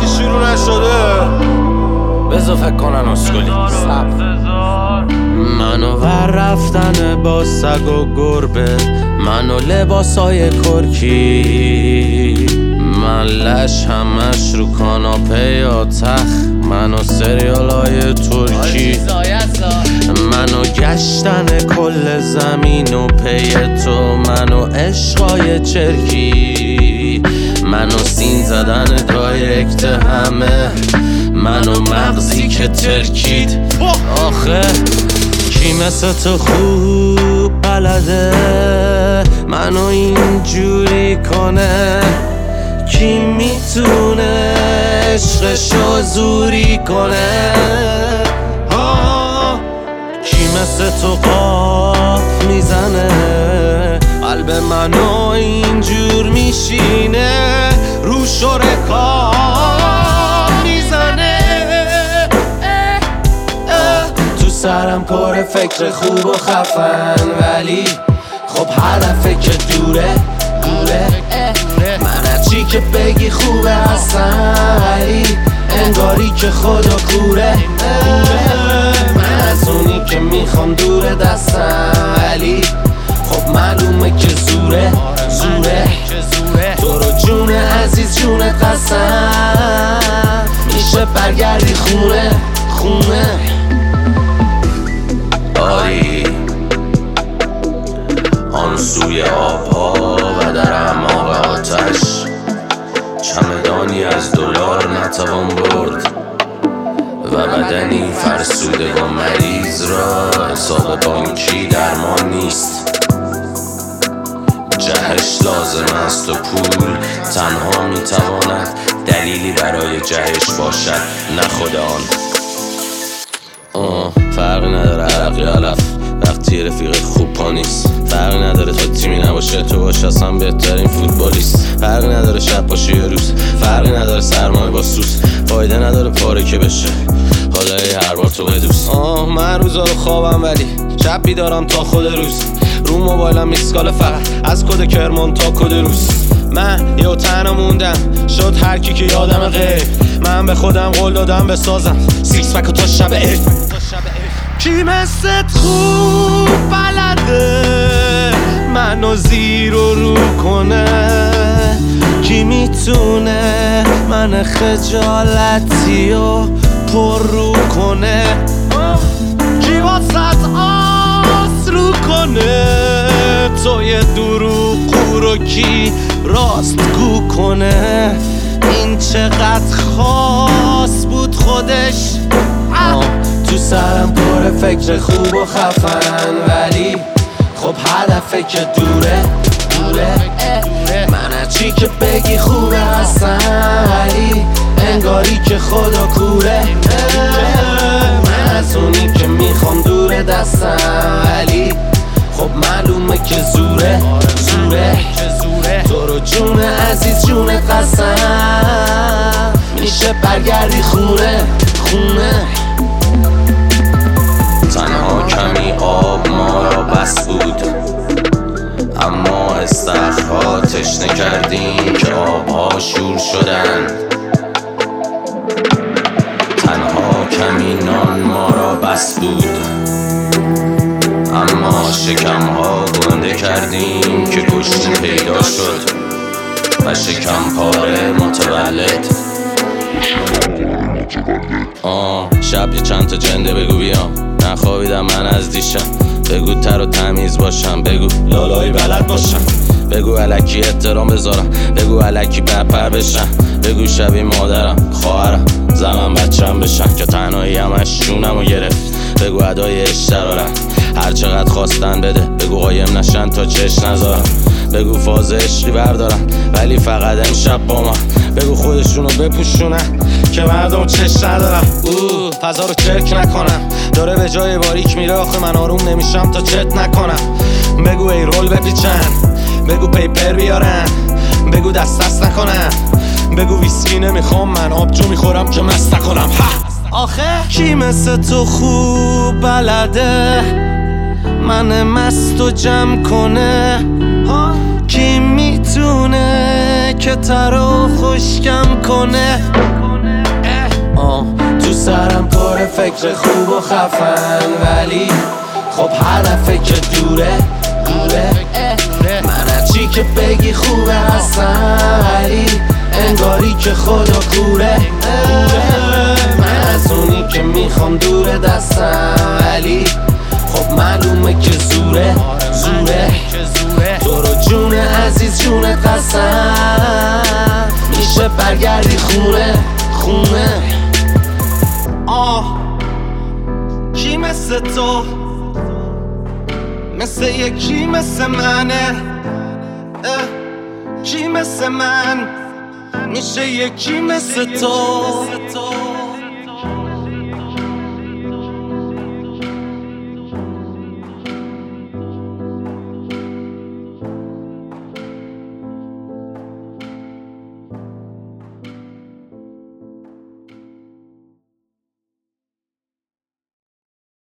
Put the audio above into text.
بازی شروع نشده بذار فکر کنن اسکولی. منو ور رفتن با سگ و گربه، منو لباسای کرکی، من لش همش رو کاناپه یا تخت، منو سریالای ترکی، منو گشتن کل زمین و پی تو، منو عشقای چرکی، منو سین زدن دایرکت همه، منو مغزی که ترکید. آخه کی مثل تو خوب بلده منو اینجوری کنه؟ کی میتونه عشقشو زوری کنه؟ کی مثل تو قاف میزنه قلب منو اینجور میشینه، رو شرکا میزنه؟ تو سرم پر فکر خوب و خفن، ولی خب هدفه که دوره من هرچی که بگی خوبه اصلا، انگاری که خدا کوره، من از اونی که میخوام دور دستم، ولی خب معلومه که زوره تو رو جون عزیز جون قسم، میشه برگردی خونه آری آن سوی آبها و در اعماق آتش، چمدانی از دلار نتوان برد و بدنی فرسوده و مریض را حساب بانکی درمان نیست. جهش لازم است و پول تنها میتواند دلیلی برای جهش باشد، نه خود آن. فرقی نداره عرقی علف وقتی رفیق خوب پا نیست، فرقی نداره تا تیمی نباشه تو باشه اصلا بهترین فوتبالیست، فرقی نداره شب باشه یا روز، فرقی نداره سرمایه با سوس، فایده نداره پاره که بشه حالا هر بار تو بدوس. من روزا رو خوابم ولی شب بیدارم تا خود روز، رو موبایلم میسکال فقط از کد کرمان تا کد روز، من یه تنها موندم شد هر کی که یادم غیب، من به خودم قول دادم بسازم سیکس پک تا شب عید. کی مثل خوب بلده منو زیر و رو کنه؟ کی میتونه من خجالتی و پر رو کنه؟ کی واسط آس رو کنه؟ تو یه دروغ رو کی راست گو کنه؟ این چقدر خاص بود خودش. تو سرم پر فکر خوب و خفن، ولی خب هدفه که دوره من هرچی که بگی خوبه اصلا، انگاری که خدا کوره، من از اونی که میخوام دور دستم، ولی خب معلومه که زوره تو رو جون عزیز جون قسم، میشه برگردی خونه تنها کمی آب ما را بس بود، اما استخرها تشنه کردیم که آبها شور شدن، تنها کمی نان ما را بس بود، اما شکمها گنده کردیم که گشنه پیدا شد و شکم پاره متولد. شب یه چند تا جنده بگو بیام، نخوابیدم من از دیشب، بگو تر و تمیز باشم، بگو لالایی بلد باشم، بگو الکی احترام بذارم، بگو الکی بپر بشم، بگو شبیه مادرم خواهرم زنم بچم بشم که تنهایی همش جونم رو گرفت، بگو ادای اشترارم هر چقدر خواستن بده، بگو قایم نشن تا چش نذارم، بگو فاز عشقی بردارم ولی فقط امشب با من، بگو خودشونو بپوشونن که مردم چش ندارم، فضا رو چرک نکنم داره به جای باریک میره، آخه من آروم نمیشم تا چت نکنم، بگو ای رول بپیچن، بگو پیپر بیارن، بگو دست نکنن، بگو ویسکی نمیخوام من آبجو میخورم که مست نکنم. آخه کی مثل تو خوب بلده من مست و جمع کنه؟ کی میتونه که تر و خوشگم کنه؟ تو سرم پر فکر خوب و خفن، ولی خب هدفه که دوره من هرچی که بگی خوبه هستم، ولی انگاری که خدا کوره. من از اونی که میخوام دوره دستم، ولی خب معلومه که زوره تو رو جون عزیز جونت قسم میشه برگردی خونه. کی مثل تو، مثل یکی مثل منه، کی مثل من میشه یکی مثل تو.